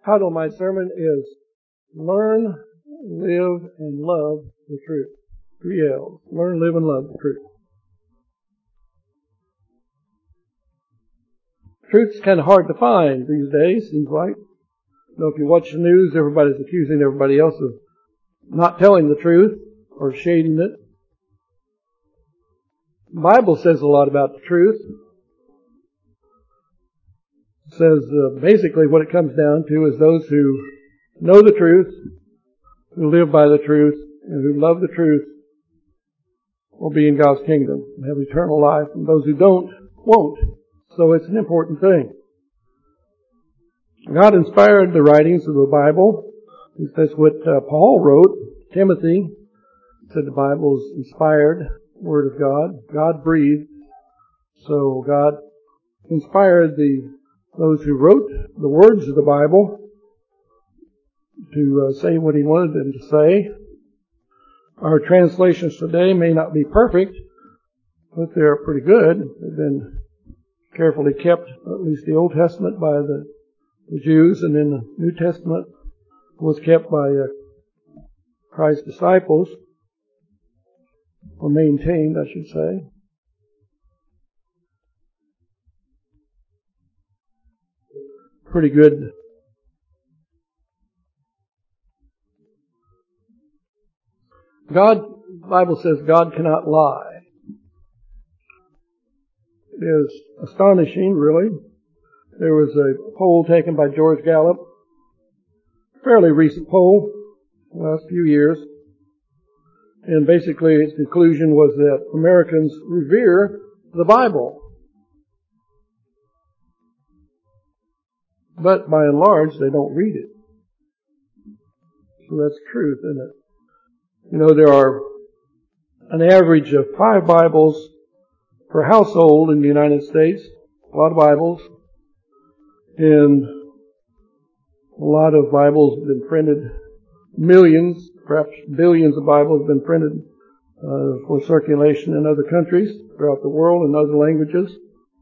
Title of my sermon is Learn, Live, and Love the Truth. 3 L's. Learn, live, and love the truth. Truth's kind of hard to find these days, seems like. If you watch the news, everybody's accusing everybody else of not telling the truth or shading it. The Bible says a lot about the truth. It says basically what it comes down to is those who know the truth, who live by the truth, and who love the truth will be in God's kingdom and have eternal life, and those who don't, won't. So it's an important thing. God inspired the writings of the Bible. That's what Paul wrote. Timothy said the Bible is inspired Word of God. God breathed. So God inspired those who wrote the words of the Bible to say what He wanted them to say. Our translations today may not be perfect, but they're pretty good. They've been carefully kept, at least the Old Testament, by the Jews, and then the New Testament was kept by Christ's disciples, or maintained, I should say. Pretty good. The Bible says God cannot lie. It is astonishing, really. There was a poll taken by George Gallup, fairly recent poll, the last few years, and basically its conclusion was that Americans revere the Bible. But by and large, they don't read it. So that's the truth, isn't it? There are an average of 5 Bibles per household in the United States. A lot of Bibles. And a lot of Bibles have been printed. Millions, perhaps billions of Bibles have been printed for circulation in other countries throughout the world in other languages.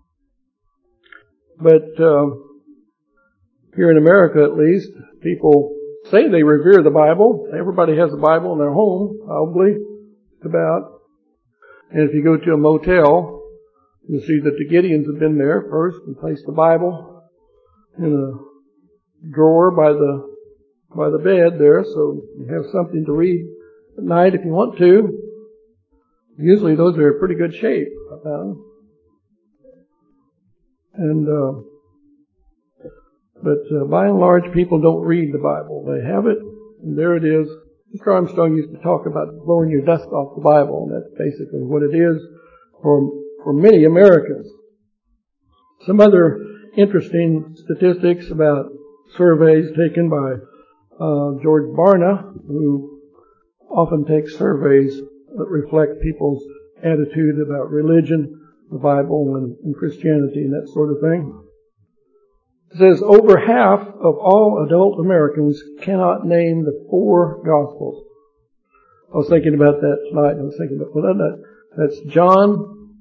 But here in America, at least, people say they revere the Bible. Everybody has a Bible in their home, probably, about. And if you go to a motel, you'll see that the Gideons have been there first and placed the Bible in a drawer by the bed there, so you have something to read at night if you want to. Usually those are in pretty good shape, I found. But by and large, people don't read the Bible. They have it, and there it is. Mr. Armstrong used to talk about blowing your dust off the Bible, and that's basically what it is for many Americans. Some other interesting statistics about surveys taken by George Barna, who often takes surveys that reflect people's attitude about religion, the Bible, and Christianity, and that sort of thing. It says over half of all adult Americans cannot name the 4 Gospels. I was thinking about that tonight. I was thinking about, that's John,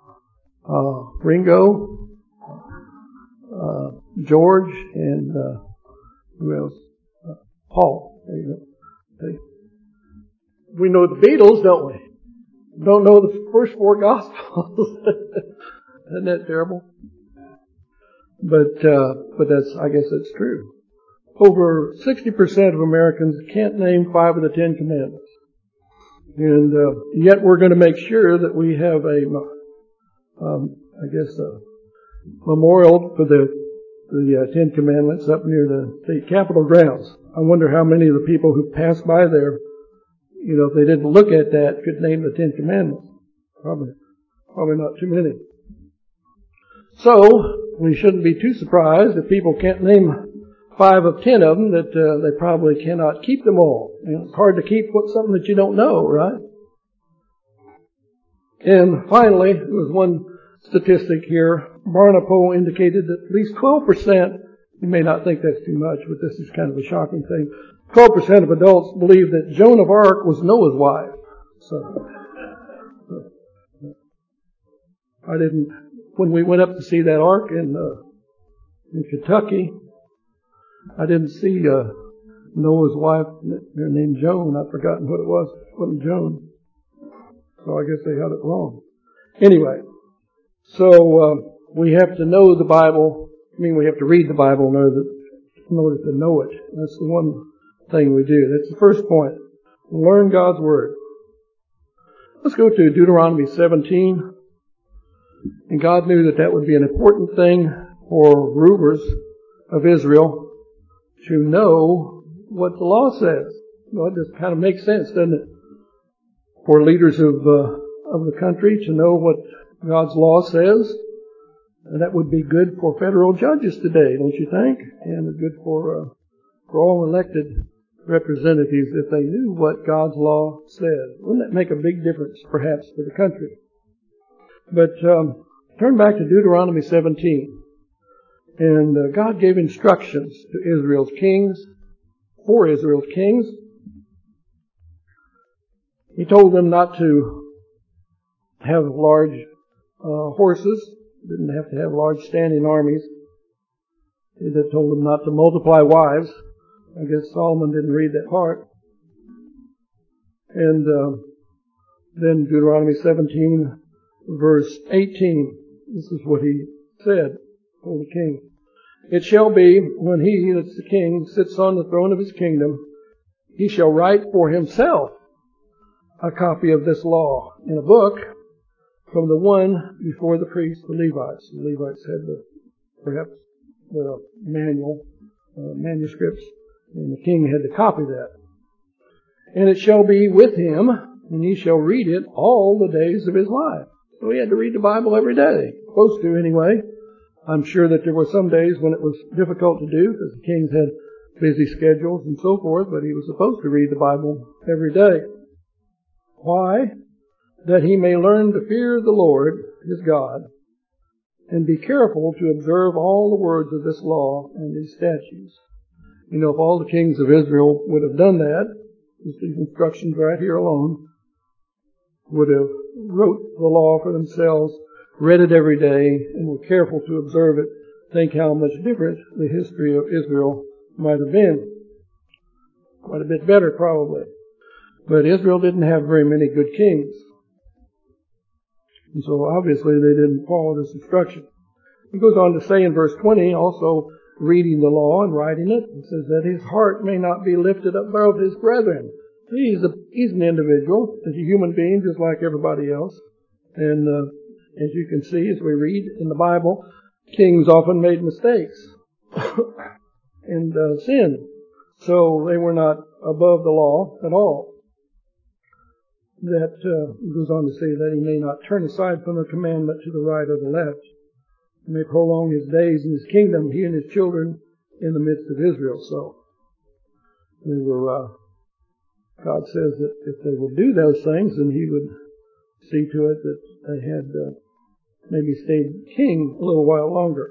Ringo, George, and who else? Paul. There you go. Okay. We know the Beatles, don't we? Don't know the first 4 Gospels. Isn't that terrible? But I guess that's true. Over 60% of Americans can't name 5 of the 10 Commandments. And yet we're going to make sure that we have a memorial for the 10 Commandments up near the state capitol grounds. I wonder how many of the people who pass by there, if they didn't look at that, could name the 10 Commandments. Probably not too many. So, we shouldn't be too surprised if people can't name 5 of 10 of them, that they probably cannot keep them all. It's hard to keep something that you don't know, right? And finally, there was one statistic here. Barna poll indicated that at least 12%, you may not think that's too much, but this is kind of a shocking thing, 12% of adults believe that Joan of Arc was Noah's wife. So, when we went up to see that ark in Kentucky, I didn't see Noah's wife, her name Joan. I've forgotten what it was. It wasn't Joan. So I guess they had it wrong. Anyway, so we have to know the Bible. I mean, we have to read the Bible in order to know it. That's the one thing we do. That's the first point. Learn God's Word. Let's go to Deuteronomy 17. And God knew that that would be an important thing for rulers of Israel to know what the law says. Well, it just kind of makes sense, doesn't it? For leaders of the country to know what God's law says. And that would be good for federal judges today, don't you think? And good for all elected representatives if they knew what God's law says. Wouldn't that make a big difference, perhaps, for the country? But turn back to Deuteronomy 17. And God gave instructions to Israel's kings, for Israel's kings. He told them not to have large horses, didn't have to have large standing armies. He told them not to multiply wives. I guess Solomon didn't read that part. And then Deuteronomy 17, verse 18, this is what he said, told the king. It shall be, when he, that's the king, sits on the throne of his kingdom, he shall write for himself a copy of this law in a book from the one before the priests, the Levites. The Levites had perhaps the manuscripts, and the king had to copy that. And it shall be with him, and he shall read it all the days of his life. So he had to read the Bible every day. Supposed to anyway. I'm sure that there were some days when it was difficult to do because the kings had busy schedules and so forth, but he was supposed to read the Bible every day. Why? That he may learn to fear the Lord, his God, and be careful to observe all the words of this law and these statutes. You know, if all the kings of Israel would have done that, just these instructions right here alone, would have wrote the law for themselves, read it every day, and were careful to observe it, think how much different the history of Israel might have been. Quite a bit better, probably. But Israel didn't have very many good kings. And so obviously they didn't follow this instruction. He goes on to say in verse 20, also reading the law and writing it, it says that his heart may not be lifted above his brethren. He's an individual, he's a human being just like everybody else. And as you can see, as we read in the Bible, kings often made mistakes and sinned. So they were not above the law at all. That goes on to say that he may not turn aside from the commandment to the right or the left. He may prolong his days in his kingdom, he and his children, in the midst of Israel. So they were, God says that if they would do those things, then he would see to it that they had maybe stayed king a little while longer.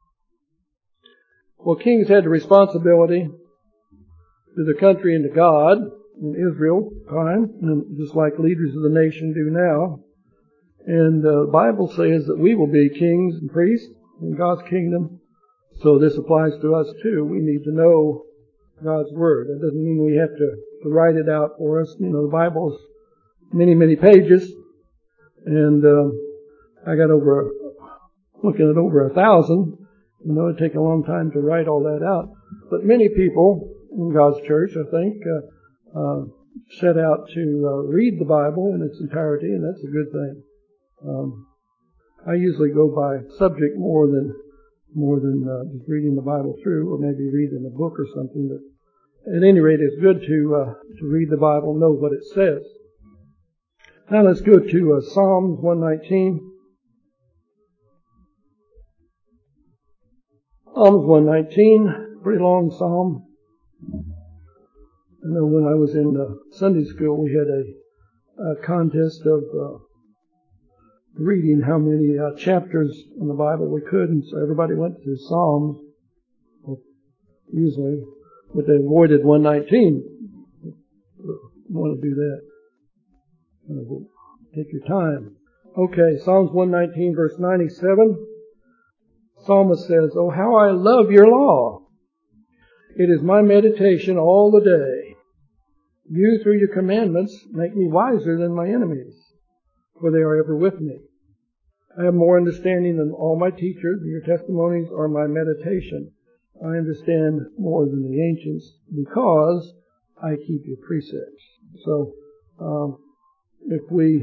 Well, kings had the responsibility to the country and to God in Israel time, and just like leaders of the nation do now. And the Bible says that we will be kings and priests in God's kingdom. So this applies to us too. We need to know God's Word. That doesn't mean we have to write it out for us. You know, the Bible's many, many pages. And I got looking at over 1,000. You know, it'd take a long time to write all that out. But many people in God's church, I think, set out to read the Bible in its entirety, and that's a good thing. I usually go by subject more than just reading the Bible through, or maybe reading a book or something. But at any rate, it's good to read the Bible, know what it says. Now let's go to Psalms 119. Psalms 119, pretty long psalm. I know when I was in Sunday school, we had a contest of reading how many chapters in the Bible we could, and so everybody went to Psalms, usually, but they avoided 119. You want to do that. Take your time. Okay, Psalms 119, verse 97. Psalmist says, "Oh, how I love your law. It is my meditation all the day. You, through your commandments, make me wiser than my enemies, for they are ever with me. I have more understanding than all my teachers, and your testimonies are my meditation. I understand more than the ancients, because I keep your precepts. So, if we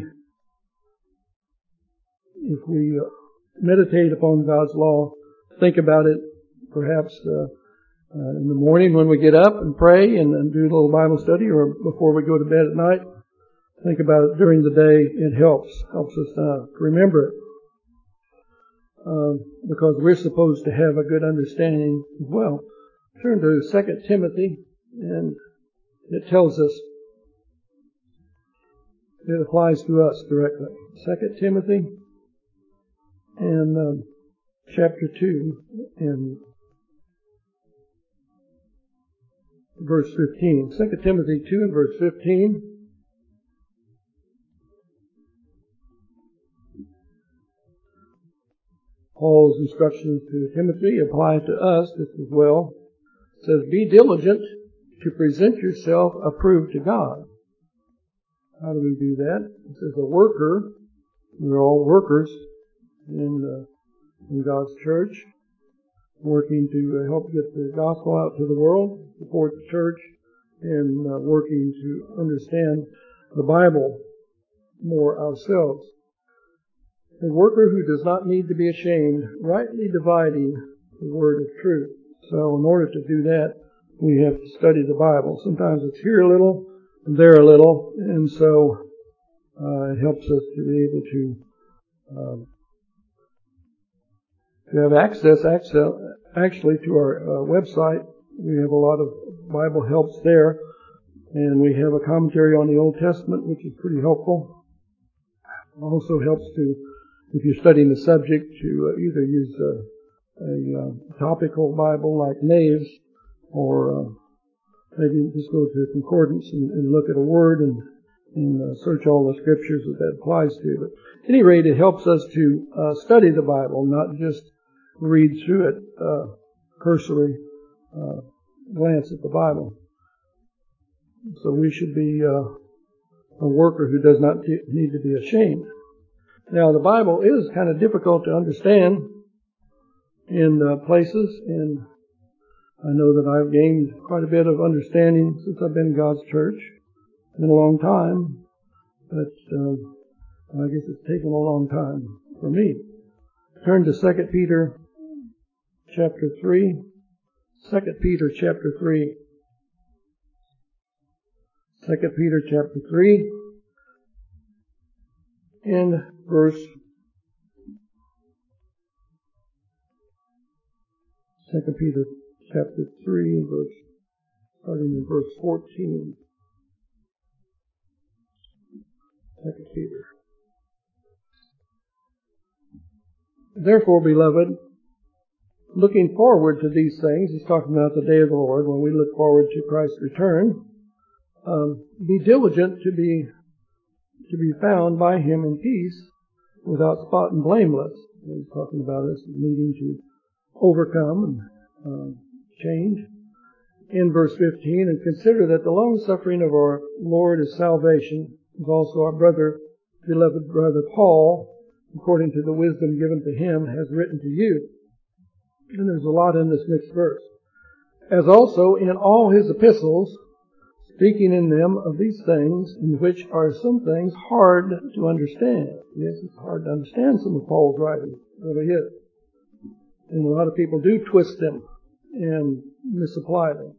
meditate upon God's law, think about it, perhaps in the morning when we get up and pray and do a little Bible study, or before we go to bed at night, think about it during the day. It helps us to remember it, because we're supposed to have a good understanding as well. Turn to 2 Timothy, and it tells us, it applies to us directly. 2 Timothy and chapter 2 and verse 15. 2 Timothy 2 and verse 15. Paul's instructions to Timothy apply to us just as well. It says, be diligent to present yourself approved to God. How do we do that? It says a worker. We're all workers in God's church, working to help get the gospel out to the world, support the church, and working to understand the Bible more ourselves. A worker who does not need to be ashamed, rightly dividing the word of truth. So in order to do that, we have to study the Bible. Sometimes it's here a little, and there a little, and so it helps us to be able to have access actually to our website. We have a lot of Bible helps there, and we have a commentary on the Old Testament, which is pretty helpful. It also helps to, if you're studying the subject, to either use a topical Bible like Naves, or maybe just go to a concordance and look at a word and search all the scriptures that applies to. But at any rate, it helps us to study the Bible, not just read through it, cursory glance at the Bible. So we should be a worker who does not need to be ashamed. Now, the Bible is kind of difficult to understand in places, and I know that I've gained quite a bit of understanding since I've been in God's church. It's been a long time, but I guess it's taken a long time for me. Turn to 2 Peter chapter 3. 2 Peter chapter 3. 2 Peter chapter 3 and verse 2 Peter chapter 3 verse starting in verse 14. 2 Peter. Therefore, beloved, looking forward to these things, he's talking about the day of the Lord, when we look forward to Christ's return, be diligent to be found by Him in peace, without spot and blameless. He's talking about us needing to overcome and change. In verse 15, and consider that the long suffering of our Lord is salvation, as also our beloved brother Paul, according to the wisdom given to him, has written to you. And there's a lot in this next verse. As also in all his epistles, speaking in them of these things, in which are some things hard to understand. Yes, it's hard to understand some of Paul's writings. It really is. And a lot of people do twist them and misapply them.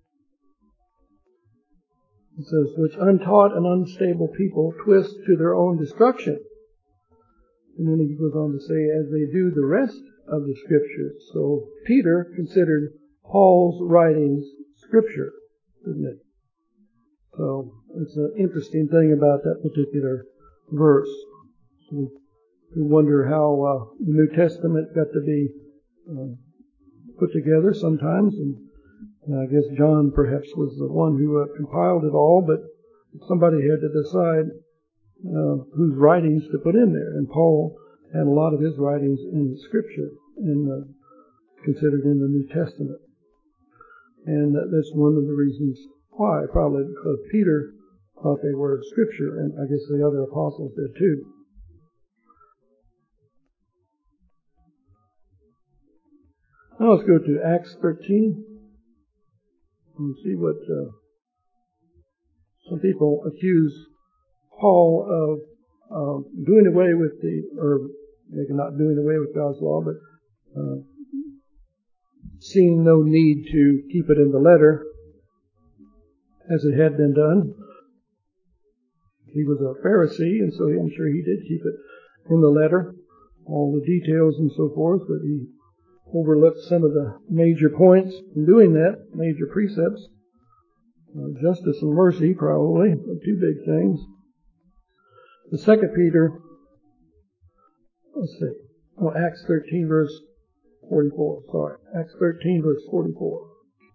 It says, which untaught and unstable people twist to their own destruction. And then he goes on to say, as they do the rest of the Scriptures. So Peter considered Paul's writings Scripture, isn't it? So it's an interesting thing about that particular verse. So we wonder how the New Testament got to be put together sometimes, and I guess John perhaps was the one who compiled it all, but somebody had to decide whose writings to put in there. And Paul had a lot of his writings in Scripture and considered in the New Testament. And that's one of the reasons why, probably because Peter thought they were Scripture, and I guess the other apostles did too. Now let's go to Acts 13 and see what some people accuse Paul of doing away with or maybe not doing away with God's law, but seeing no need to keep it in the letter as it had been done. He was a Pharisee, and so I'm sure he did keep it in the letter, all the details and so forth, but he overlooked some of the major points in doing that, major precepts. Justice and mercy, probably, are two big things. The 2 Peter, Acts 13 verse 44, sorry. Acts 13 verse 44.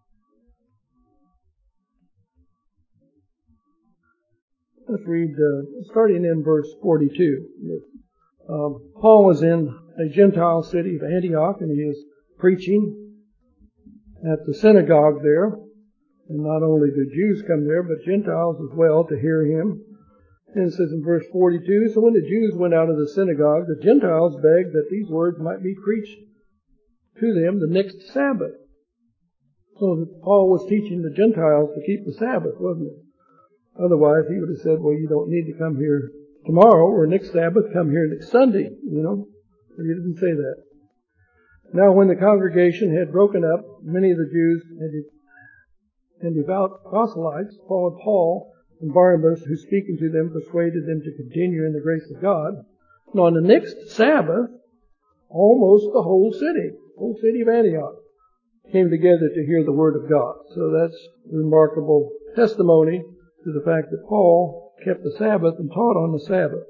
Let's read, starting in verse 42. Paul was in a Gentile city of Antioch, and he is preaching at the synagogue there. And not only do Jews come there, but Gentiles as well to hear him. And it says in verse 42, so when the Jews went out of the synagogue, the Gentiles begged that these words might be preached to them the next Sabbath. So that Paul was teaching the Gentiles to keep the Sabbath, wasn't it? Otherwise, he would have said, well, you don't need to come here tomorrow or next Sabbath, come here next Sunday, But he didn't say that. Now when the congregation had broken up, many of the Jews and devout proselytes followed Paul and Barnabas, who speaking to them persuaded them to continue in the grace of God. And on the next Sabbath, almost the whole city of Antioch, came together to hear the word of God. So that's remarkable testimony to the fact that Paul kept the Sabbath and taught on the Sabbath.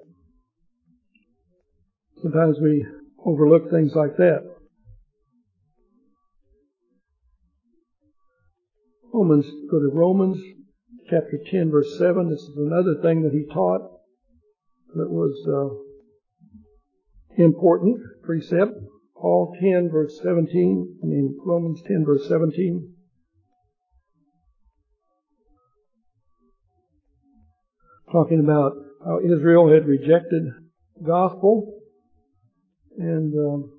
Sometimes we overlook things like that. Go to Romans chapter 10 verse 7. This is another thing that he taught that was important precept. Romans 10 verse 17. Talking about how Israel had rejected the gospel. And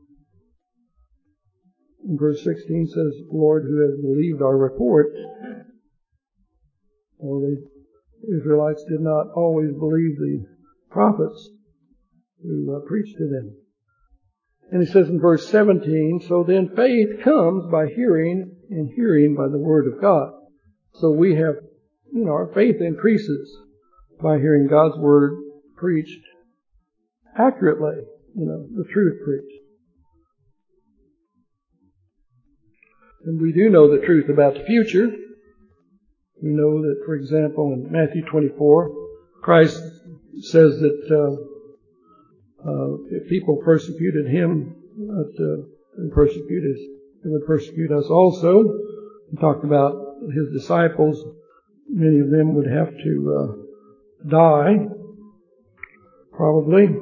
in verse 16 says, Lord, who has believed our report. Well, the Israelites did not always believe the prophets who preached to them. And he says in verse 17, so then faith comes by hearing, and hearing by the word of God. So we have, our faith increases by hearing God's word preached accurately, the truth preached. And we do know the truth about the future. We know that, for example, in Matthew 24, Christ says that if people persecuted him, they would persecute us also. He talked about his disciples. Many of them would have to die, probably.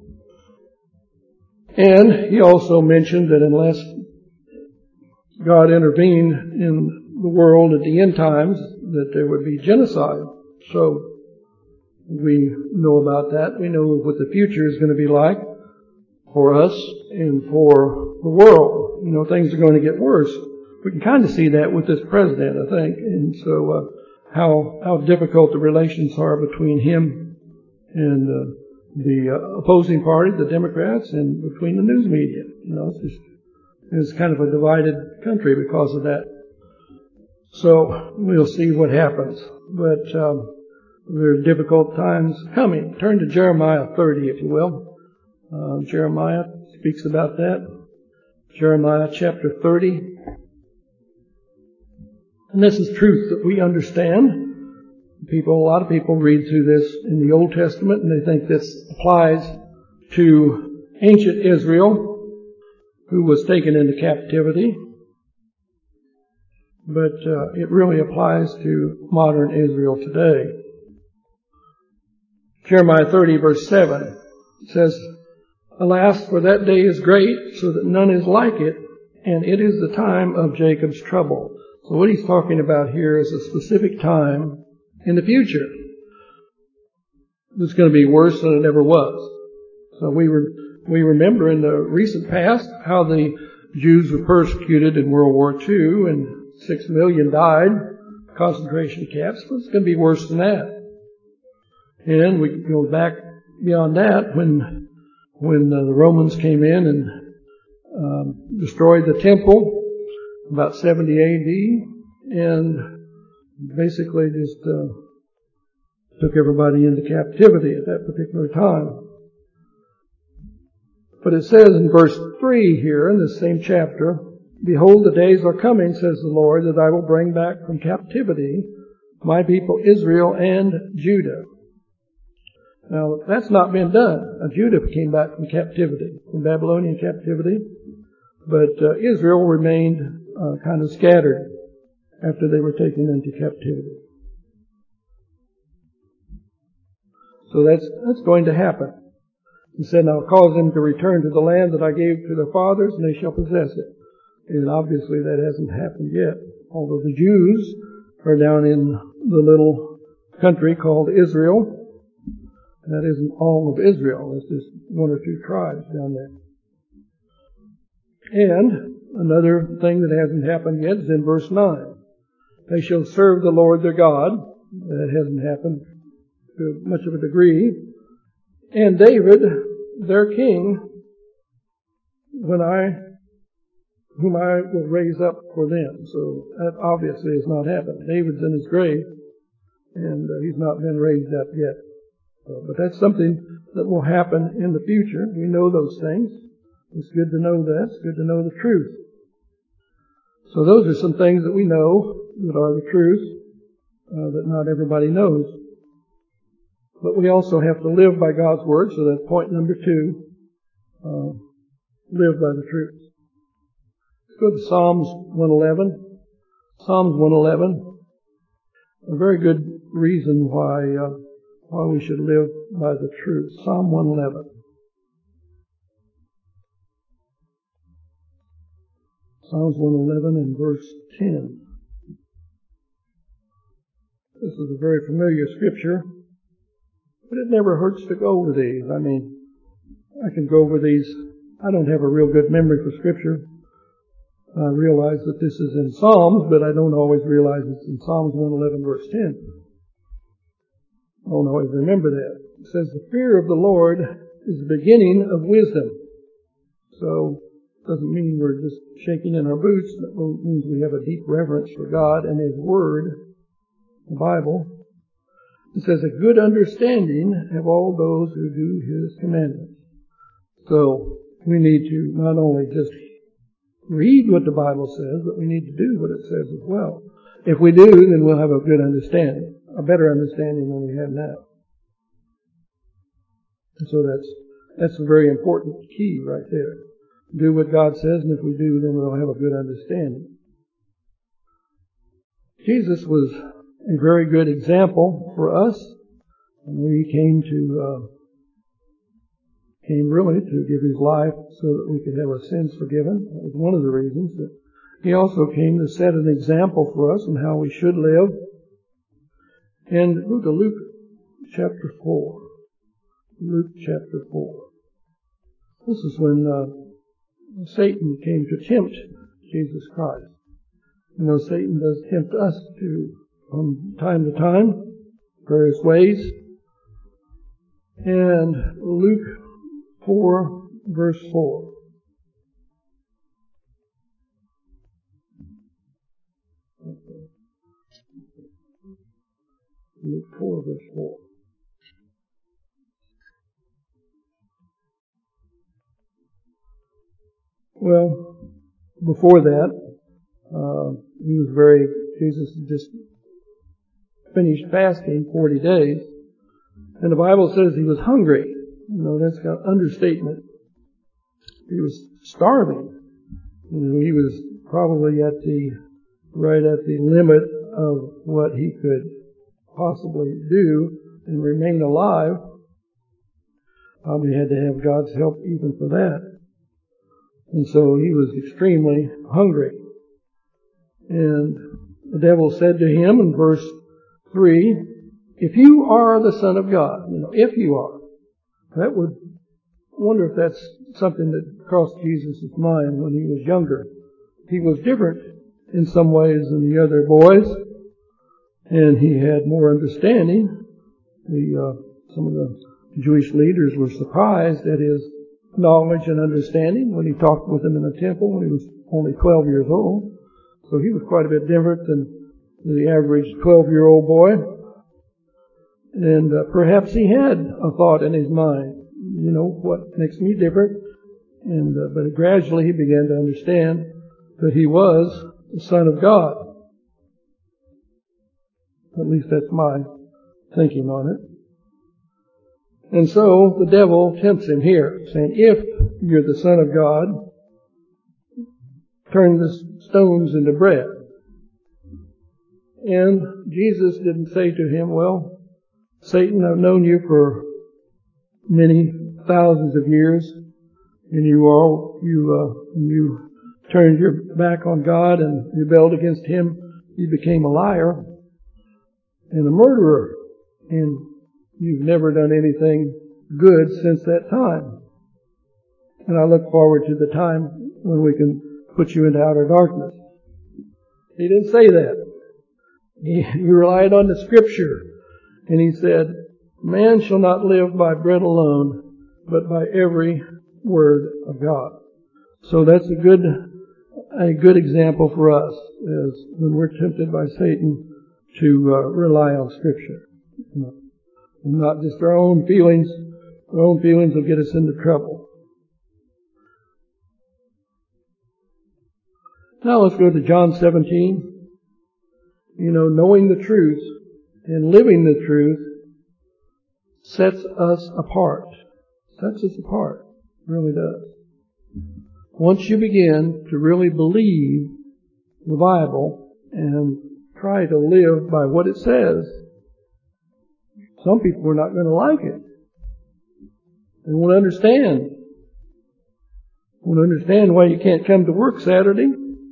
And he also mentioned that unless God intervened in the world at the end times, that there would be genocide. So we know about that. We know what the future is going to be like for us and for the world. Things are going to get worse. We can kind of see that with this president, I think. And so how difficult the relations are between him and the opposing party, the Democrats, and between the news media. It's kind of a divided country because of that. So we'll see what happens. But there are difficult times coming. Turn to Jeremiah 30, if you will. Jeremiah speaks about that. Jeremiah chapter 30. And this is truth that we understand. A lot of people read through this in the Old Testament and they think this applies to ancient Israel, who was taken into captivity. But it really applies to modern Israel today. Jeremiah 30 verse 7 says, alas, for that day is great, so that none is like it, and it is the time of Jacob's trouble. So what he's talking about here is a specific time in the future that's going to be worse than it ever was. So we remember in the recent past how the Jews were persecuted in World War II and 6 million died, concentration camps. It's going to be worse than that. And we can go back beyond that when the Romans came in and destroyed the temple about 70 AD and basically just took everybody into captivity at that particular time. But it says in verse 3 here in this same chapter, "Behold, the days are coming, says the Lord, that I will bring back from captivity my people Israel and Judah." Now, that's not been done. Judah came back from captivity, from Babylonian captivity, but Israel remained kind of scattered after they were taken into captivity. So that's going to happen. He said, "I'll cause them to return to the land that I gave to their fathers, and they shall possess it." And obviously that hasn't happened yet. Although the Jews are down in the little country called Israel. That isn't all of Israel. It's just one or two tribes down there. And another thing that hasn't happened yet is in verse 9. "They shall serve the Lord their God." That hasn't happened to much of a degree. "And David, their king, whom I will raise up for them." So that obviously has not happened. David's in his grave, and he's not been raised up yet. But that's something that will happen in the future. We know those things. It's good to know that. It's good to know the truth. So those are some things that we know that are the truth, that not everybody knows. But we also have to live by God's Word, so that's point number 2. Live by the truth. Let's go to Psalms 111. Psalms 111. A very good reason why we should live by the truth. Psalm 111. Psalms 111 and verse 10. This is a very familiar scripture, but it never hurts to go over these. I mean, I can go over these. I don't have a real good memory for scripture. I realize that this is in Psalms, but I don't always realize it's in Psalms 111 verse 10. I don't always remember that. It says, "The fear of the Lord is the beginning of wisdom." So it doesn't mean we're just shaking in our boots. It means we have a deep reverence for God and His Word, the Bible. It says, "A good understanding have all those who do His commandments." So we need to not only just read what the Bible says, but we need to do what it says as well. If we do, then we'll have a good understanding, a better understanding than we have now. And so that's a very important key right there. Do what God says, and if we do, then we'll have a good understanding. Jesus was a very good example for us, and we came really to give His life so that we could have our sins forgiven. That was one of the reasons. But He also came to set an example for us on how we should live. And go to Luke chapter 4. Luke chapter 4. This is when Satan came to tempt Jesus Christ. You know, Satan does tempt us from time to time, various ways. And Luke 4, verse 4. Luke 4, verse 4. Well, before that, Jesus had just finished fasting 40 days, and the Bible says He was hungry. You know, that's got understatement. He was starving. You know, He was probably right at the limit of what He could possibly do and remain alive. Probably had to have God's help even for that. And so He was extremely hungry. And the devil said to him in verse 3, if you are the Son of God, if you are, that would, wonder if that's something that crossed Jesus' mind when he was younger. He was different in some ways than the other boys, and he had more understanding. Some of the Jewish leaders were surprised at his knowledge and understanding when he talked with them in the temple when he was only 12 years old. So he was quite a bit different than the average 12-year-old boy. And perhaps he had a thought in his mind, what makes me different? And but gradually he began to understand that he was the Son of God. At least that's my thinking on it. And so the devil tempts him here, saying, if you're the Son of God, turn the stones into bread. And Jesus didn't say to him, well, Satan, I've known you for many thousands of years, and you turned your back on God and rebelled against Him. You became a liar and a murderer, and you've never done anything good since that time. And I look forward to the time when we can put you into outer darkness. He didn't say that. He relied on the Scripture, and he said, man shall not live by bread alone, but by every word of God. So that's a good example for us as when we're tempted by Satan to rely on Scripture. And not just our own feelings. Our own feelings will get us into trouble. Now let's go to John 17. Knowing the truth and living the truth sets us apart. Sets us apart. It really does. Once you begin to really believe the Bible and try to live by what it says, some people are not going to like it. They won't understand. Won't understand why you can't come to work Saturday.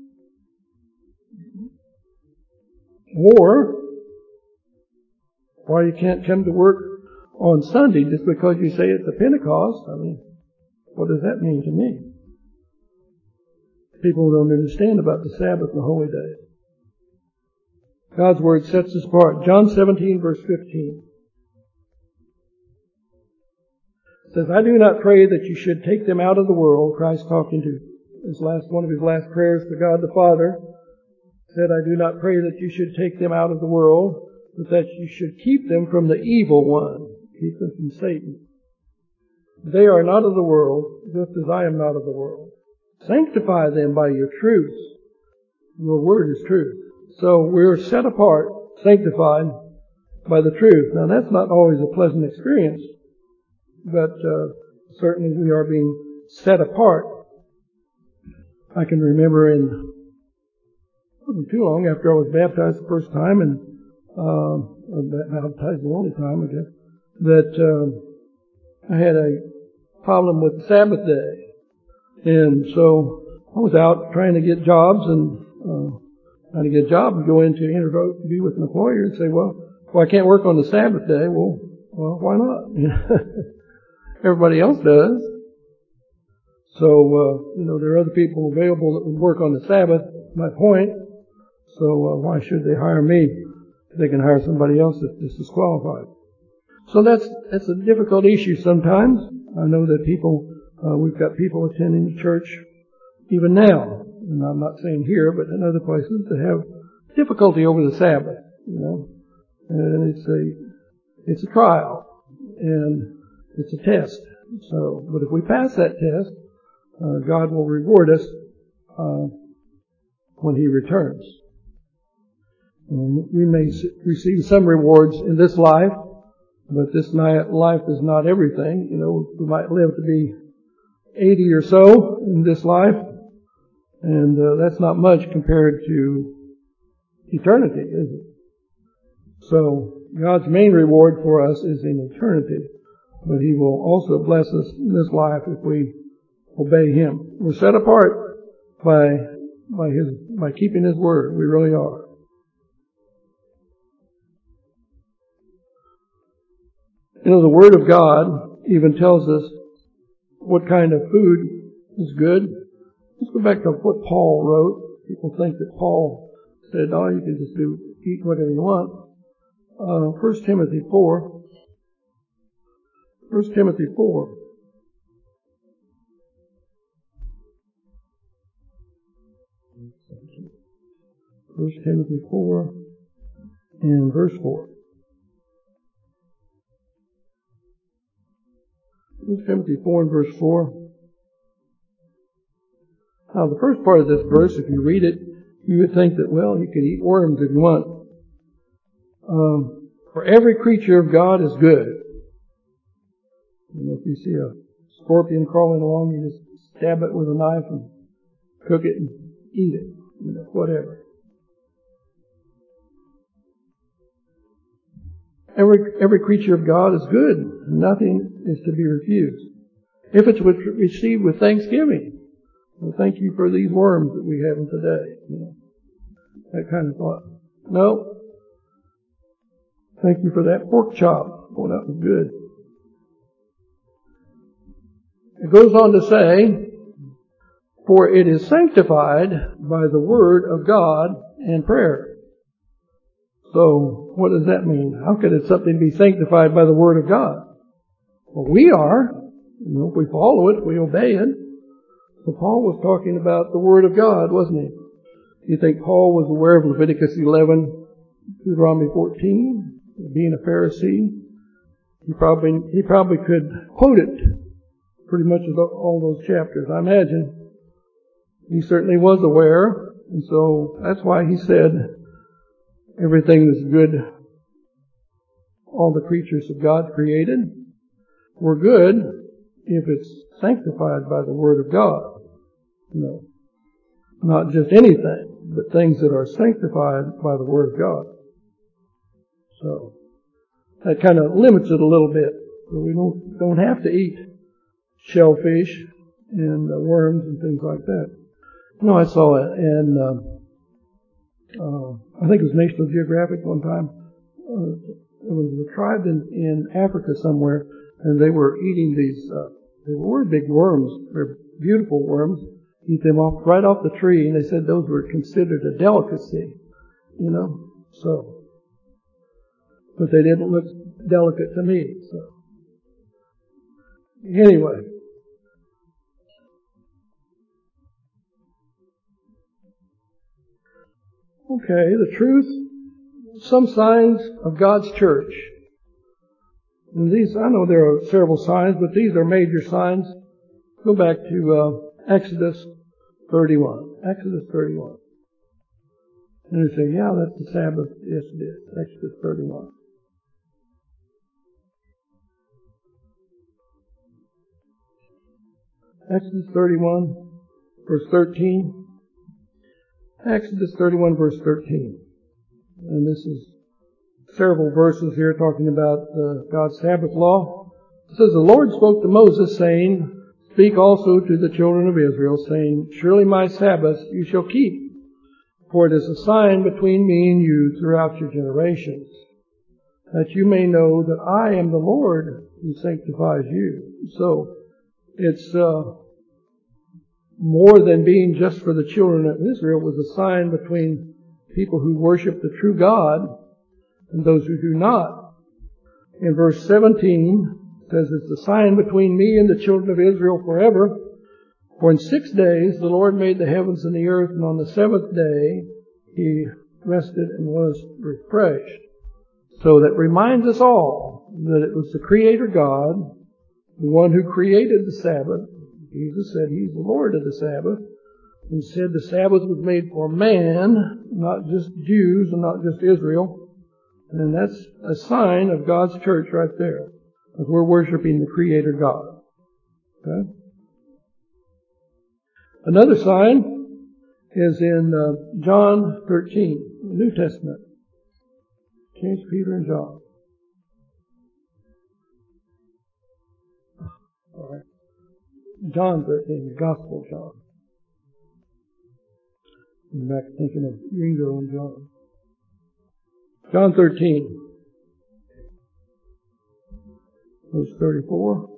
Or why you can't come to work on Sunday just because you say it's a Pentecost. I mean, what does that mean to me? People don't understand about the Sabbath and the holy days. God's Word sets us apart. John 17 verse 15 says, I do not pray that you should take them out of the world. Christ talking to one of his last prayers to God the Father said, I do not pray that you should take them out of the world, but that you should keep them from the evil one. Keep them from Satan. They are not of the world, just as I am not of the world. Sanctify them by your truth. Your word is truth. So we're set apart, sanctified by the truth. Now that's not always a pleasant experience, but certainly we are being set apart. I can remember it wasn't too long after I was baptized the first time, and baptized the only time, I guess, that I had a problem with the Sabbath day. And so I was out trying to get jobs and go into interview with an employer and say, well, I can't work on the Sabbath day. Well, why not? Everybody else does. So, there are other people available that would work on the Sabbath, my point. So why should they hire me? They can hire somebody else that's just disqualified. So that's a difficult issue sometimes. I know that we've got people attending the church even now, and I'm not saying here, but in other places, that have difficulty over the Sabbath, and it's a trial, and it's a test. So, but if we pass that test, God will reward us when He returns. And we may receive some rewards in this life, but this life is not everything. We might live to be 80 or so in this life, and that's not much compared to eternity, is it? So God's main reward for us is in eternity, but He will also bless us in this life if we obey Him. We're set apart by by keeping His word. We really are. You know, the Word of God even tells us what kind of food is good. Let's go back to what Paul wrote. People think that Paul said, oh, you can just eat whatever you want. 1 Timothy 4. 1 Timothy 4. First Timothy 4 and verse 4. 1 Timothy 4 and verse 4. Now, the first part of this verse, if you read it, you would think that, well, you can eat worms if you want. For every creature of God is good. You know, if you see a scorpion crawling along, you just stab it with a knife and cook it and eat it. You know, whatever. Every creature of God is good. Nothing is to be refused. If it's received with thanksgiving, well, thank you for these worms that we have today. You know, that kind of thought. No. Thank you for that pork chop. Oh, that was good. It goes on to say, for it is sanctified by the word of God and prayer. So, what does that mean? How could something be sanctified by the Word of God? Well, we are. You know, if we follow it, we obey it. So Paul was talking about the Word of God, wasn't he? You think Paul was aware of Leviticus 11, Deuteronomy 14, being a Pharisee? He probably could quote it pretty much all those chapters. I imagine he certainly was aware, and so that's why he said, everything that's good, all the creatures of God created, were good if it's sanctified by the Word of God. You know, not just anything, but things that are sanctified by the Word of God. So, that kind of limits it a little bit. So we don't have to eat shellfish and worms and things like that. You know, I saw it in I think it was National Geographic one time. It was a tribe in Africa somewhere, and they were eating these, they were big worms. They're beautiful worms. Eat them right off the tree, and they said those were considered a delicacy, you know. So, but they didn't look delicate to me. So, anyway. Okay, the truth, some signs of God's church. And these, I know there are several signs, but these are major signs. Go back to Exodus 31. Exodus 31. And you say, yeah, that's the Sabbath. Yes, it is. Exodus 31. Exodus 31, verse 13. Exodus 31, verse 13. And this is several verses here talking about God's Sabbath law. It says, the Lord spoke to Moses, saying, speak also to the children of Israel, saying, surely my Sabbath you shall keep, for it is a sign between me and you throughout your generations, that you may know that I am the Lord who sanctifies you. So, it's more than being just for the children of Israel. It was a sign between people who worship the true God and those who do not. In verse 17, it says, it's a sign between me and the children of Israel forever. For in 6 days the Lord made the heavens and the earth, and on the seventh day He rested and was refreshed. So that reminds us all that it was the Creator God, the one who created the Sabbath. Jesus said He's the Lord of the Sabbath. He said the Sabbath was made for man, not just Jews and not just Israel. And that's a sign of God's church right there, as we're worshiping the Creator God. Okay? Another sign is in John 13, the New Testament. James, Peter, and John. All right. John 13, the Gospel of John. I'm back thinking of Ringo and John. John 13, verse 34.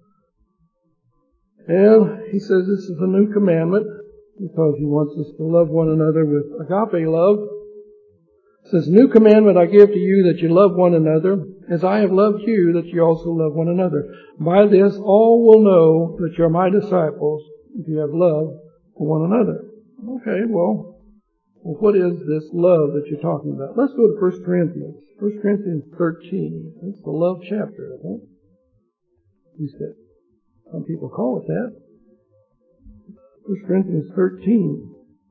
And he says this is a new commandment because he wants us to love one another with agape love. It says, new commandment I give to you, that you love one another, as I have loved you, that you also love one another. By this all will know that you're my disciples, if you have love for one another. Okay, well, what is this love that you're talking about? Let's go to 1 Corinthians. 1 Corinthians 13. That's the love chapter, I think. He said, some people call it that. 1 Corinthians 13.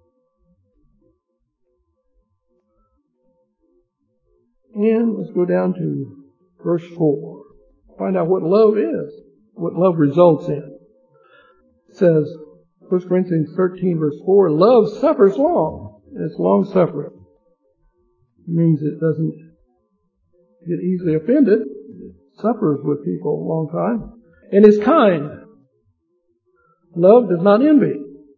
And let's go down to verse 4. Find out what love is, what love results in. It says, 1 Corinthians 13 verse 4, love suffers long. It's long suffering. It means it doesn't get easily offended. It suffers with people a long time. And is kind. Love does not envy.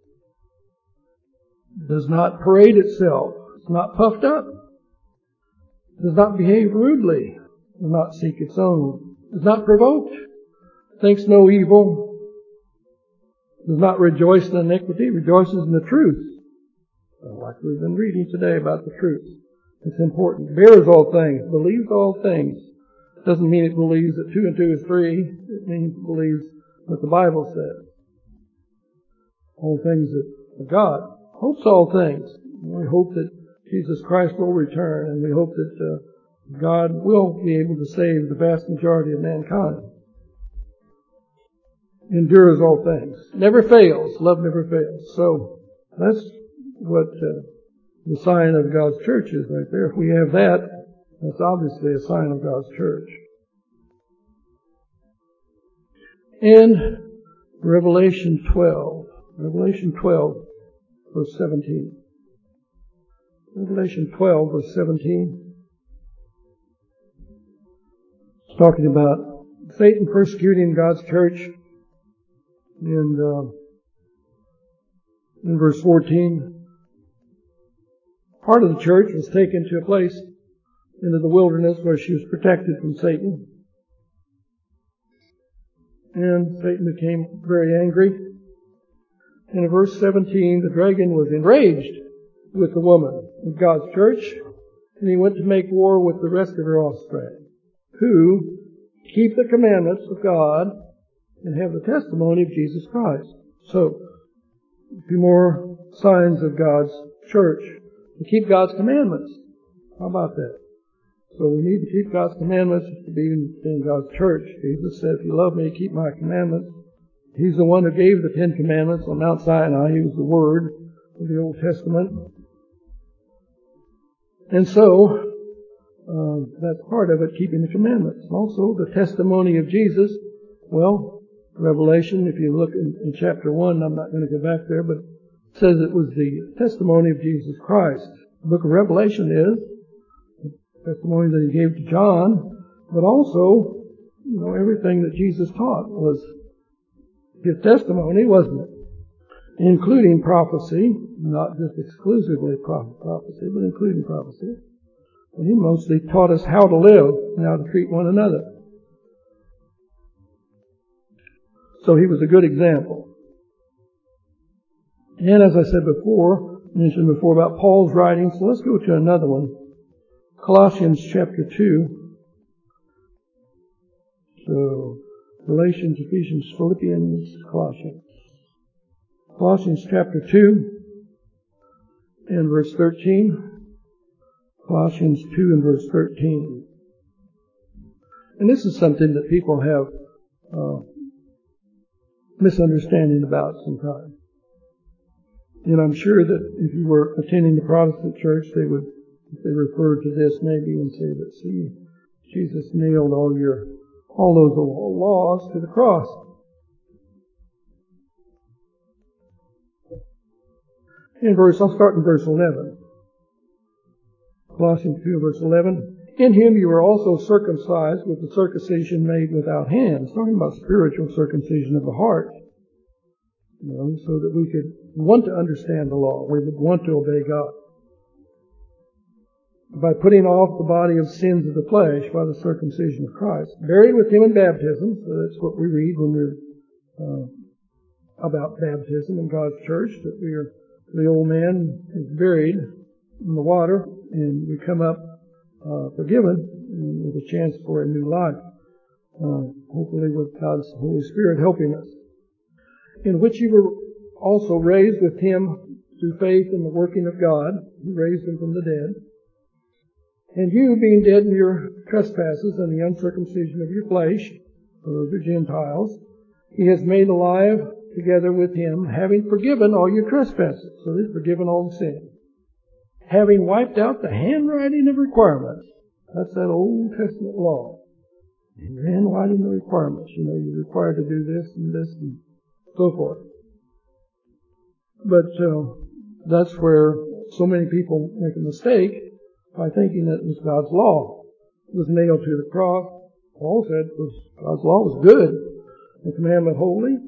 Does not parade itself. It's not puffed up. Does not behave rudely. Does not seek its own. Is not provoked. Thinks no evil. Does not rejoice in iniquity. Rejoices in the truth. Like we've been reading today about the truth. It's important. Bears all things. Believes all things. Doesn't mean it believes that 2 and 2 is 3. It means it believes what the Bible says. All things of God. Hopes all things. We hope that Jesus Christ will return, and we hope that God will be able to save the vast majority of mankind. Endures all things. Never fails. Love never fails. So that's what the sign of God's church is right there. If we have that, that's obviously a sign of God's church. And Revelation 12, verse 17. Revelation 12, verse 17. It's talking about Satan persecuting God's church. And in verse 14, part of the church was taken to a place into the wilderness where she was protected from Satan. And Satan became very angry. And in verse 17, the dragon was enraged with the woman of God's church, and he went to make war with the rest of her offspring, who keep the commandments of God and have the testimony of Jesus Christ. So, a few more signs of God's church. To keep God's commandments. How about that? So we need to keep God's commandments to be in God's church. Jesus said, if you love me, keep my commandments. He's the one who gave the 10 commandments on Mount Sinai. He was the Word of the Old Testament. And so, that's part of it, keeping the commandments. Also, the testimony of Jesus. Well, Revelation, if you look in chapter 1, I'm not going to go back there, but it says it was the testimony of Jesus Christ. The book of Revelation is the testimony that he gave to John, but also, everything that Jesus taught was his testimony, wasn't it? Including prophecy, not just exclusively prophecy, but including prophecy. And he mostly taught us how to live and how to treat one another. So he was a good example. And as I said before, mentioned before about Paul's writings, so let's go to another one. Colossians chapter 2. So, Galatians, Ephesians, Philippians, Colossians. Colossians chapter 2 and verse 13. Colossians 2 and verse 13. And this is something that people have misunderstanding about sometimes. And I'm sure that if you were attending the Protestant church, they would, if they referred to this maybe and say that, see, Jesus nailed all those laws to the cross. I'll start in verse 11. Colossians 2 verse 11. In him you were also circumcised with the circumcision made without hands. Talking about spiritual circumcision of the heart. so that we could want to understand the law. We would want to obey God. By putting off the body of sins of the flesh by the circumcision of Christ. Buried with Him in baptism. So that's what we read when we're about baptism in God's church, that the old man is buried in the water and we come up forgiven and with a chance for a new life. Hopefully with God's Holy Spirit helping us. In which you were also raised with Him through faith in the working of God. He raised Him from the dead. And you, being dead in your trespasses and the uncircumcision of your flesh, those are Gentiles, He has made alive together with Him, having forgiven all your trespasses. So He's forgiven all the sin. Having wiped out the handwriting of requirements. That's that Old Testament law. Handwriting the requirements. You're required to do this and so forth. But that's where so many people make a mistake by thinking that it was God's law. It was nailed to the cross. Paul said God's law was good. The commandment holy.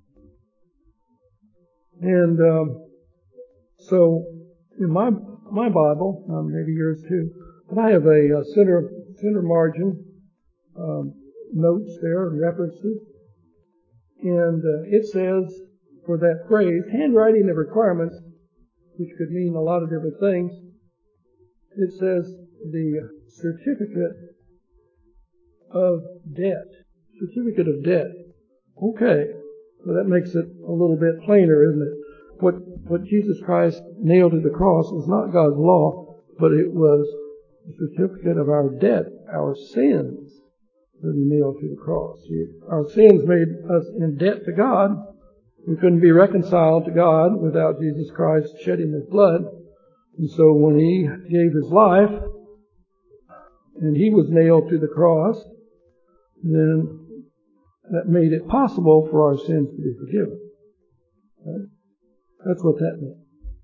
And so in my Bible, maybe yours too, but I have a center margin notes there, references. And it says, for that phrase, handwriting the requirements, which could mean a lot of different things, it says the certificate of debt. Certificate of debt. Okay. So that makes it a little bit plainer, isn't it? What Jesus Christ nailed to the cross was not God's law, but it was the certificate of our debt, our sins, that He nailed to the cross. Our sins made us in debt to God. We couldn't be reconciled to God without Jesus Christ shedding His blood. And so when He gave His life, and He was nailed to the cross, then that made it possible for our sins to be forgiven. Right? That's what that meant.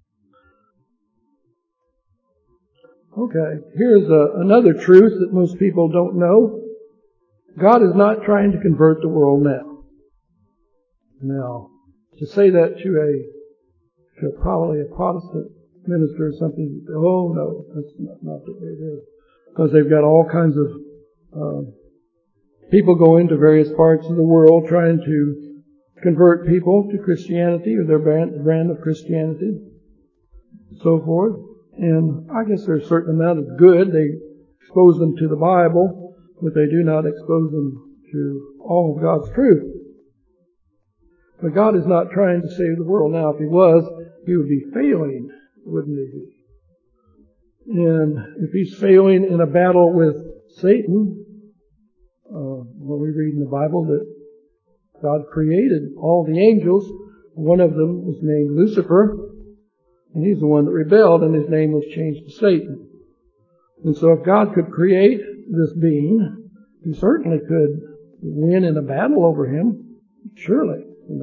Okay, here's another truth that most people don't know. God is not trying to convert the world now. Now, to say that to probably a Protestant minister or something, oh no, that's not the way it is. Because they've got all kinds of people go into various parts of the world trying to convert people to Christianity or their brand of Christianity, so forth. And I guess there's a certain amount of good. They expose them to the Bible, but they do not expose them to all of God's truth. But God is not trying to save the world now. If He was, He would be failing, wouldn't He? And if He's failing in a battle with Satan, when we read in the Bible that God created all the angels, one of them was named Lucifer, and he's the one that rebelled, and his name was changed to Satan. And so if God could create this being, He certainly could win in a battle over him, surely,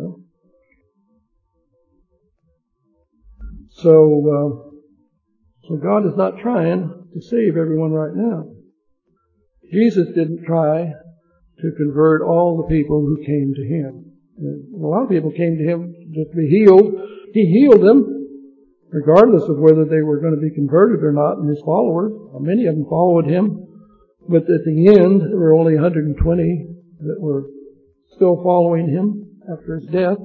So God is not trying to save everyone right now. Jesus didn't try to convert all the people who came to Him. A lot of people came to Him just to be healed. He healed them, regardless of whether they were going to be converted or not, and His followers. Many of them followed Him. But at the end, there were only 120 that were still following Him after His death.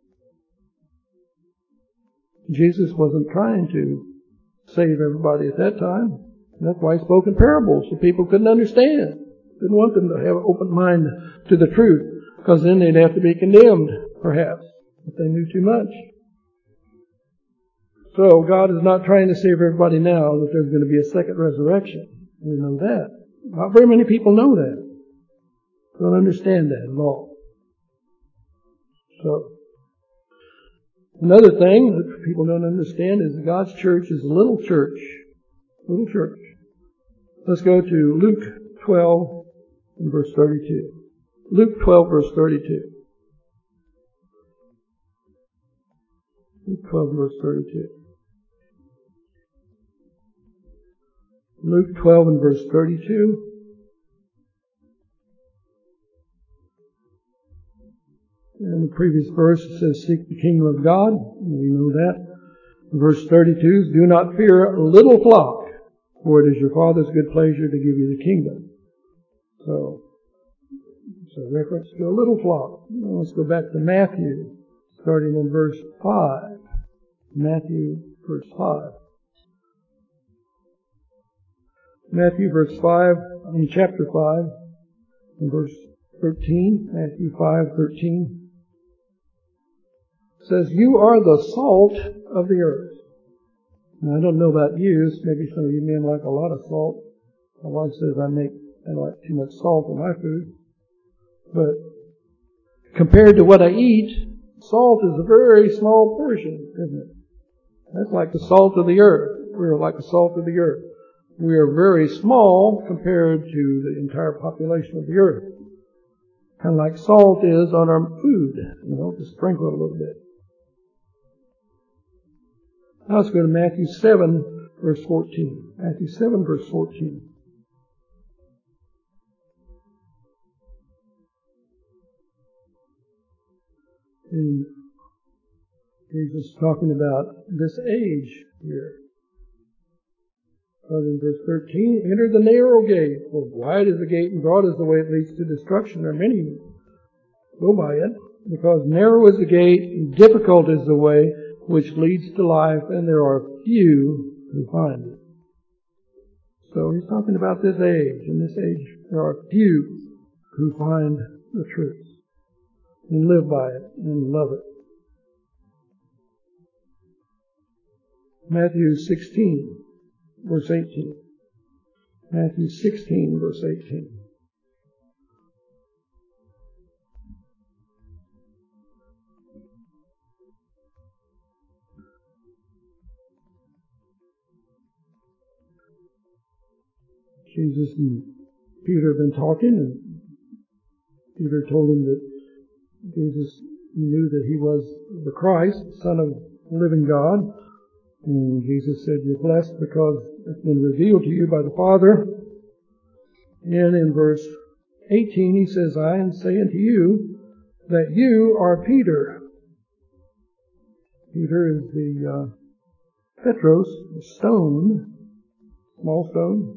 Jesus wasn't trying to save everybody at that time. That's why He spoke in parables, so people couldn't understand. Didn't want them to have an open mind to the truth, because then they'd have to be condemned, perhaps, if they knew too much. So God is not trying to save everybody now, that there's going to be a second resurrection. We know that. Not very many people know that. Don't understand that at all. So, another thing that people don't understand is God's church is a little church. Little church. Let's go to Luke 12 and verse 32. Luke 12 verse 32. Luke 12 verse 32. Luke 12 and verse 32. And In the previous verse it says, seek the kingdom of God. We know that. Verse 32 is, do not fear, little flock, for it is your Father's good pleasure to give you the kingdom. So, it's a reference to a little flock. Now let's go back to Matthew, starting in verse 5. Matthew, verse 5. Matthew, chapter 5, and verse 13. Matthew 5:13 says, you are the salt of the earth. Now, I don't know about you. Maybe some of you men like a lot of salt. My wife says I like too much salt in my food. But compared to what I eat, salt is a very small portion, isn't it? That's like the salt of the earth. We're like the salt of the earth. We are very small compared to the entire population of the earth. Kind of like salt is on our food, to sprinkle it a little bit. Now let's go to Matthew 7, verse 14. Matthew 7, verse 14. And Jesus is talking about this age here. In verse 13, enter the narrow gate. For wide is the gate and broad is the way it leads to destruction. There are many who go by it. Because narrow is the gate and difficult is the way which leads to life, and there are few who find it. So he's talking about this age. In this age, there are few who find the truth and live by it and love it. Matthew 16, verse 18. Matthew 16, verse 18. Jesus and Peter have been talking, and Peter told him that Jesus knew that he was the Christ, the Son of the living God. And Jesus said, you're blessed because it's been revealed to you by the Father. And in verse 18 he says, I say unto you that you are Peter. Peter is the Petros, the stone, small stone.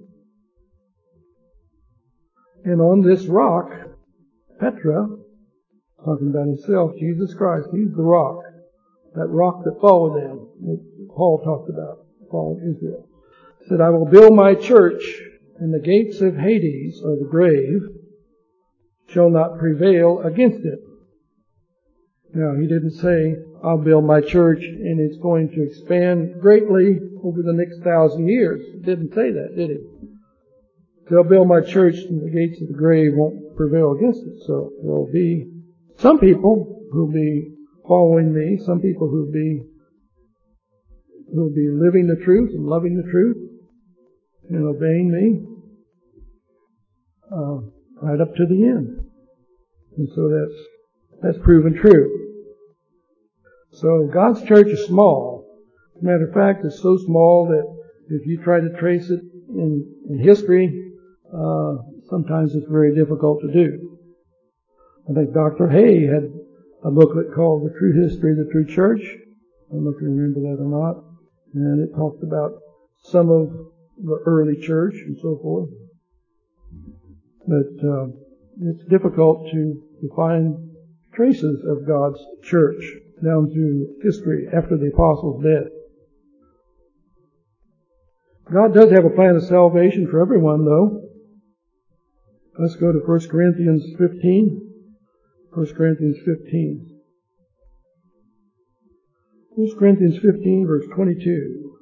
And on this rock, Petra, talking about himself, Jesus Christ, he's the rock. That rock that followed them, that Paul talked about, Paul of Israel. He said, I will build my church, and the gates of Hades, or the grave, shall not prevail against it. Now, he didn't say, I'll build my church, and it's going to expand greatly over the next 1,000 years. He didn't say that, did he? They'll build my church, and the gates of the grave won't prevail against it. So there will be some people who'll be following me, some people who'll be living the truth and loving the truth and obeying me right up to the end. And so that's proven true. So God's church is small. As a matter of fact, it's so small that if you try to trace it in history, sometimes it's very difficult to do. I think Dr. Hay had a booklet called The True History of the True Church. I don't know if you remember that or not. And it talked about some of the early church and so forth. But it's difficult to find traces of God's church down through history after the apostles' death. God does have a plan of salvation for everyone, though. Let's go to 1 Corinthians 15. 1 Corinthians 15. 1 Corinthians 15, verse 22.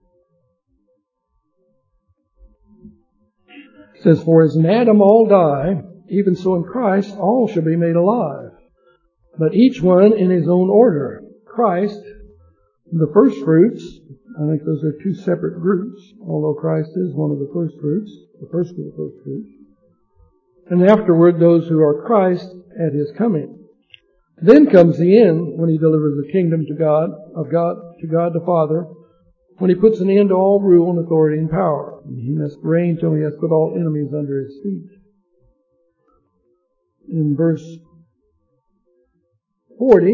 It says, for as in Adam all die, even so in Christ all shall be made alive. But each one in his own order. Christ, the first fruits. I think those are two separate groups, although Christ is one of the first fruits, the first of the first fruits. And afterward, those who are Christ at his coming. Then comes the end, when he delivers the kingdom to God the Father, when he puts an end to all rule and authority and power. And he must reign till he has put all enemies under his feet. In verse 40,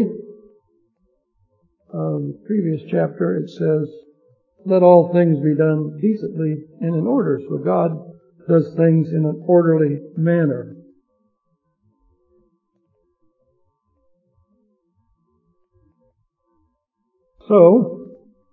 the previous chapter, it says, let all things be done decently and in order. So God does things in an orderly manner. So,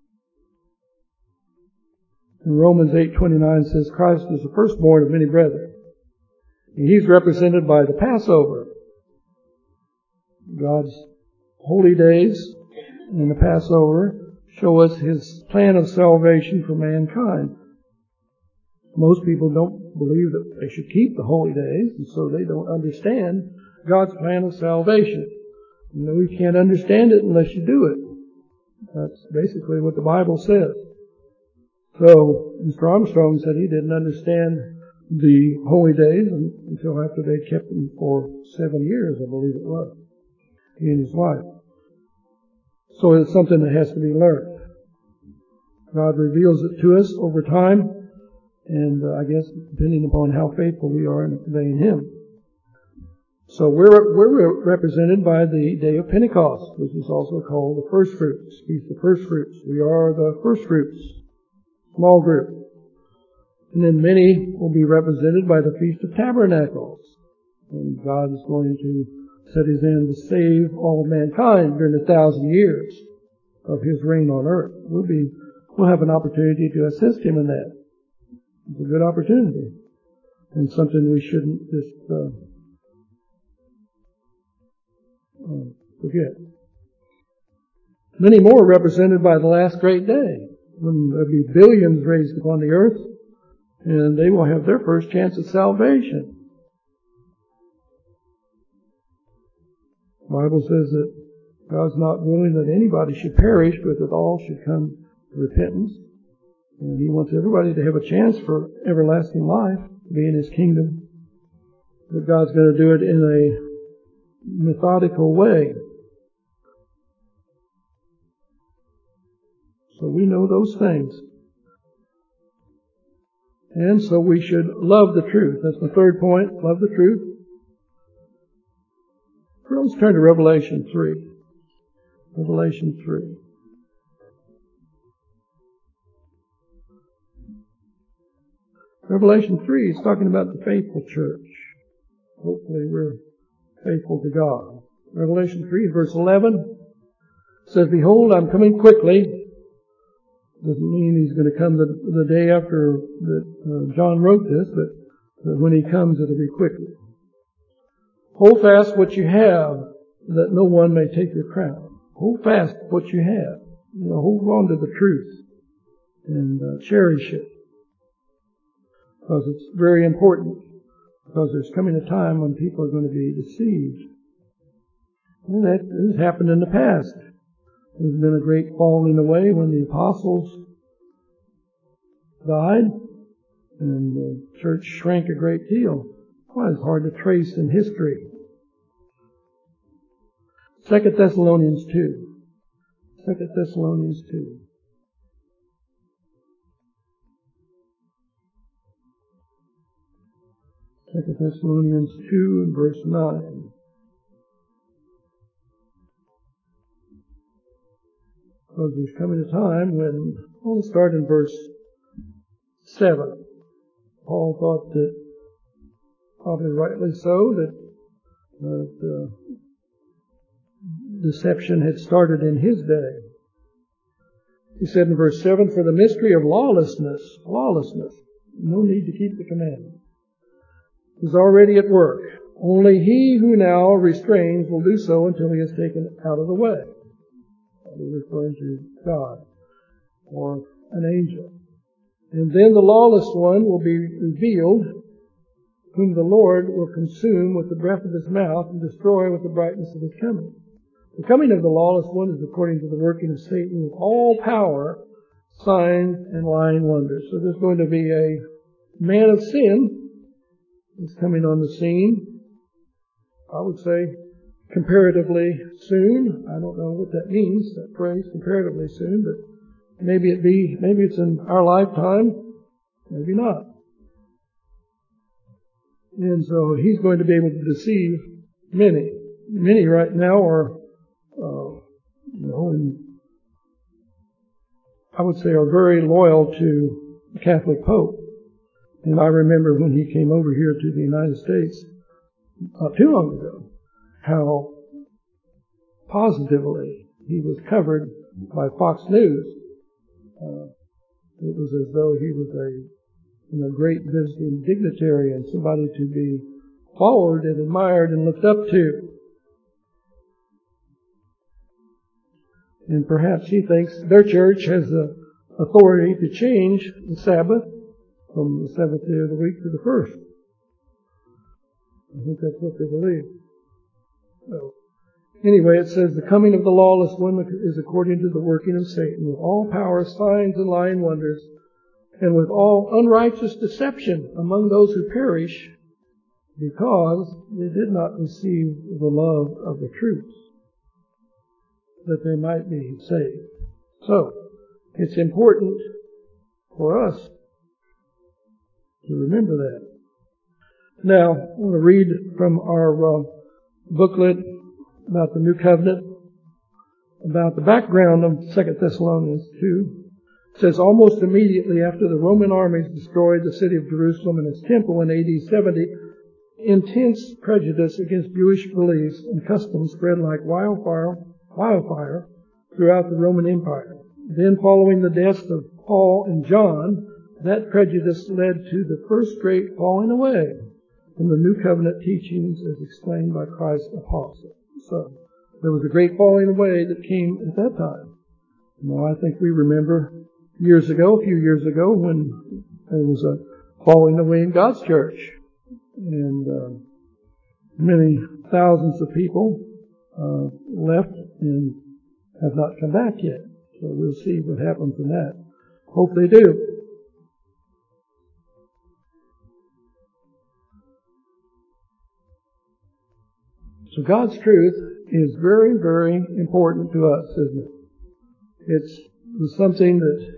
in Romans 8:29 says, Christ is the firstborn of many brethren. And He's represented by the Passover. God's holy days and the Passover show us His plan of salvation for mankind. Most people don't believe that they should keep the holy days, and so they don't understand God's plan of salvation. You know, you can't understand it unless you do it. That's basically what the Bible says. So, Mr. Armstrong said he didn't understand the holy days until after they kept them for 7 years, I believe it was, he and his wife. So it's something that has to be learned. God reveals it to us over time, and I guess depending upon how faithful we are in obeying Him. So we're represented by the day of Pentecost, which is also called the first fruits, Feast of First Fruits. We are the first fruits, small group. And then many will be represented by the Feast of Tabernacles. And God is going to set His end to save all of mankind during 1,000 years of His reign on earth. We'll have an opportunity to assist Him in that. It's a good opportunity. And something we shouldn't just forget. Many more represented by the last great day, when there'll be billions raised upon the earth, and they will have their first chance at salvation. The Bible says that God's not willing that anybody should perish, but that all should come to repentance. And He wants everybody to have a chance for everlasting life, to be in His kingdom. But God's going to do it in a methodical way. So we know those things. And so we should love the truth. That's my third point. Love the truth. Let's turn to Revelation 3. Revelation 3. Revelation 3 is talking about the faithful church. Hopefully we're faithful to God. Revelation 3, verse 11 says, Behold, I'm coming quickly. Doesn't mean He's going to come the day after that John wrote this, but when He comes, it'll be quickly. Hold fast what you have, that no one may take your crown. Hold fast what you have. Hold on to the truth and cherish it. Because it's very important. Because there's coming a time when people are going to be deceived. And that has happened in the past. There's been a great falling away when the apostles died, and the church shrank a great deal. Well, it's hard to trace in history. 2 Thessalonians 2. 2 Thessalonians 2. Second Thessalonians 2 and verse 9. Because there's coming a time when, we'll start in verse 7. Paul thought that, probably rightly so, that deception had started in his day. He said in verse 7, For the mystery of lawlessness, no need to keep the commandment, is already at work. Only he who now restrains will do so until he is taken out of the way. He's referring to God or an angel. And then the lawless one will be revealed, whom the Lord will consume with the breath of His mouth and destroy with the brightness of His coming. The coming of the lawless one is according to the working of Satan with all power, signs, and lying wonders. So there's going to be a man of sin is coming on the scene. I would say comparatively soon. I don't know what that means, that phrase, comparatively soon, but maybe it's in our lifetime, maybe not. And so he's going to be able to deceive many. Many right now are And I would say are very loyal to the Catholic Pope. And I remember when he came over here to the United States not too long ago, how positively he was covered by Fox News. It was as though he was a great visiting dignitary and somebody to be followed and admired and looked up to. And perhaps he thinks their church has the authority to change the Sabbath from the seventh day of the week to the first. I think that's what they believe. So, anyway, it says, the coming of the lawless one is according to the working of Satan, with all power, signs, and lying wonders, and with all unrighteous deception among those who perish, because they did not receive the love of the truth, that they might be saved. So, it's important for us to remember that. Now, I want to read from our booklet about the New Covenant, about the background of 2 Thessalonians 2. It says, almost immediately after the Roman armies destroyed the city of Jerusalem and its temple in AD 70, intense prejudice against Jewish beliefs and customs spread like wildfire throughout the Roman Empire. Then, following the deaths of Paul and John, that prejudice led to the first great falling away from the New Covenant teachings as explained by Christ's apostle. So, there was a great falling away that came at that time. Now, I think we remember a few years ago, when there was a falling away in God's church. And many thousands of people left and have not come back yet. So we'll see what happens in that. Hope they do. So God's truth is very, very important to us, isn't it? It's something that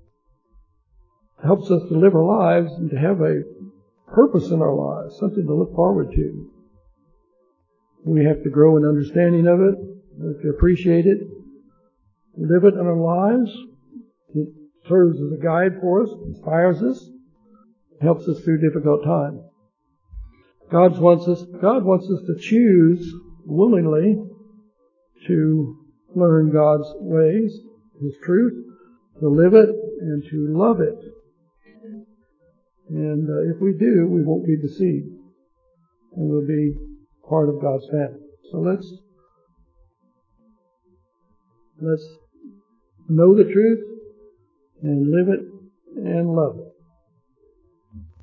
helps us to live our lives and to have a purpose in our lives, something to look forward to. We have to grow in understanding of it, we have to appreciate it, live it in our lives. It serves as a guide for us, inspires us, helps us through difficult times. God wants us to choose willingly to learn God's ways, His truth, to live it, and to love it. And if we do, we won't be deceived. And we'll be part of God's family. So let's know the truth and live it and love it.